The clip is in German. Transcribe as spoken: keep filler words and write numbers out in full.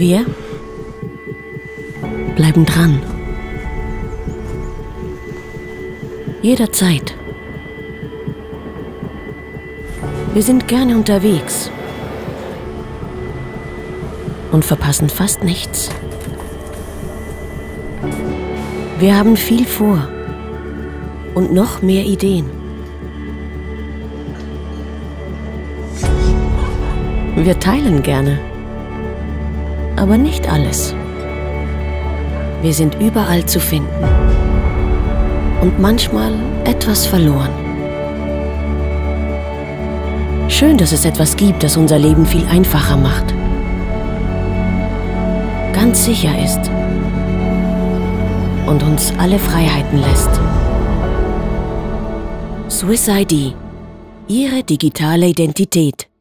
Wir bleiben dran. Jederzeit. Wir sind gerne unterwegs und verpassen fast nichts. Wir haben viel vor und noch mehr Ideen. Wir teilen gerne, aber nicht alles. Wir sind überall zu finden und manchmal etwas verloren. Schön, dass es etwas gibt, das unser Leben viel einfacher macht, ganz sicher ist und uns alle Freiheiten lässt. Swiss I D, Ihre digitale Identität.